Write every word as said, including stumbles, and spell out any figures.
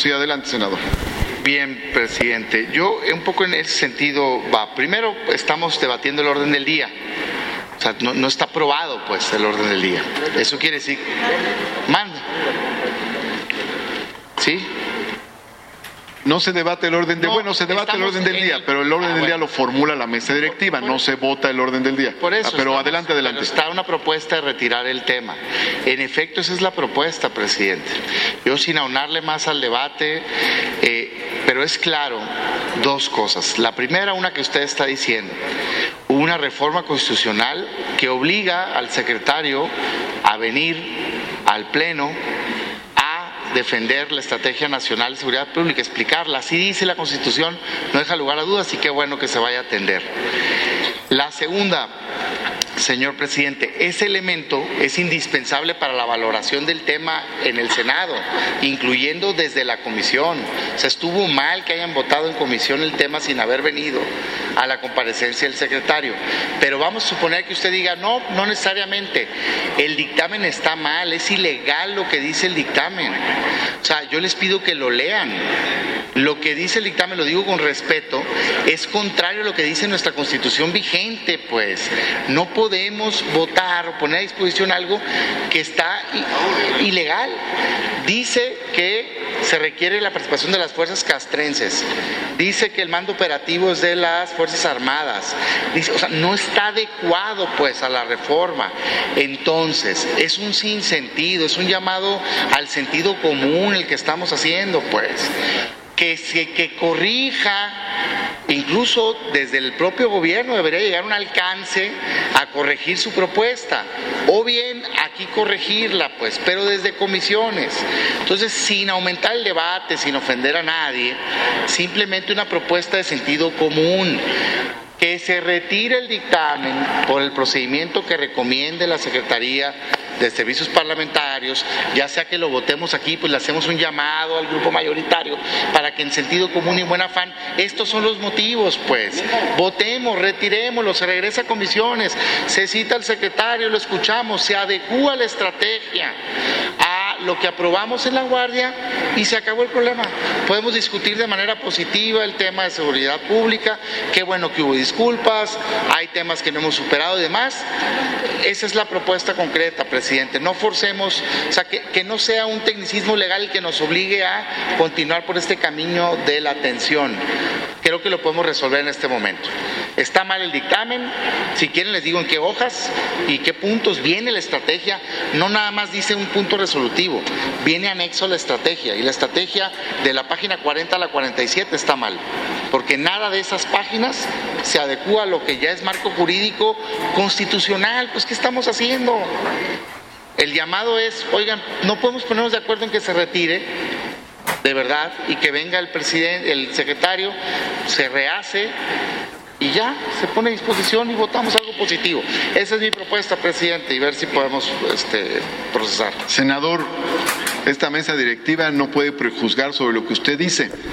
Sí, adelante, senador. Bien, presidente. Yo un poco en ese sentido va. Primero, estamos debatiendo el orden del día. O sea, no, no está aprobado, pues, el orden del día. Eso quiere decir... Manda. ¿Sí? No se debate el orden de... No, bueno, se debate el orden del día, el, pero el orden ah, del bueno. día lo formula la mesa directiva, por, por, no se vota el orden del día. Por eso ah, pero estamos, adelante, adelante. Pero está una propuesta de retirar el tema. En efecto, esa es la propuesta, presidente. Yo, sin aunarle más al debate, eh, pero es claro, dos cosas. La primera, una que usted está diciendo, una reforma constitucional que obliga al secretario a venir al Pleno defender la Estrategia Nacional de Seguridad Pública, explicarla. Así dice la Constitución, no deja lugar a dudas y qué bueno que se vaya a atender. La segunda, señor presidente, ese elemento es indispensable para la valoración del tema en el Senado, incluyendo desde la comisión. O sea, estuvo mal que hayan votado en comisión el tema sin haber venido a la comparecencia del secretario. Pero vamos a suponer que usted diga, no, no necesariamente, el dictamen está mal, es ilegal lo que dice el dictamen. O sea, yo les pido que lo lean. Lo que dice el dictamen, lo digo con respeto, es contrario a lo que dice nuestra Constitución vigente, pues. No podemos votar o poner a disposición algo que está ilegal. Dice que se requiere la participación de las fuerzas castrenses. Dice que el mando operativo es de las Fuerzas Armadas. Dice, o sea, no está adecuado, pues, a la reforma. Entonces, es un sinsentido, es un llamado al sentido común el que estamos haciendo, pues. Que, se, que corrija, incluso desde el propio gobierno debería llegar a un alcance a corregir su propuesta, o bien aquí corregirla, pues, pero desde comisiones. Entonces, sin aumentar el debate, sin ofender a nadie, simplemente una propuesta de sentido común. Que se retire el dictamen por el procedimiento que recomiende la Secretaría de Servicios Parlamentarios, ya sea que lo votemos aquí, pues le hacemos un llamado al grupo mayoritario para que en sentido común y buen afán, estos son los motivos, pues, votemos, retirémoslo, se regresa a comisiones, se cita al secretario, lo escuchamos, se adecúa la estrategia a lo que aprobamos en La Guardia y se acabó el problema. Podemos discutir de manera positiva el tema de seguridad pública, qué bueno que hubo disculpas, hay temas que no hemos superado y demás. Esa es la propuesta concreta, presidente. No forcemos, o sea, que, que no sea un tecnicismo legal el que nos obligue a continuar por este camino de la tensión. Creo que lo podemos resolver en este momento. Está mal el dictamen, si quieren les digo en qué hojas y qué puntos viene la estrategia. No nada más dice un punto resolutivo, viene anexo a la estrategia, y la estrategia de la página cuarenta a la cuarenta y siete está mal, porque nada de esas páginas se adecúa a lo que ya es marco jurídico constitucional. Pues, ¿qué estamos haciendo? El llamado es, oigan, no podemos ponernos de acuerdo en que se retire, de verdad, y que venga el presidente, el secretario, se rehace y ya, se pone a disposición y votamos algo positivo. Esa es mi propuesta, presidente, y ver si podemos este, procesar. Senador, esta mesa directiva no puede prejuzgar sobre lo que usted dice.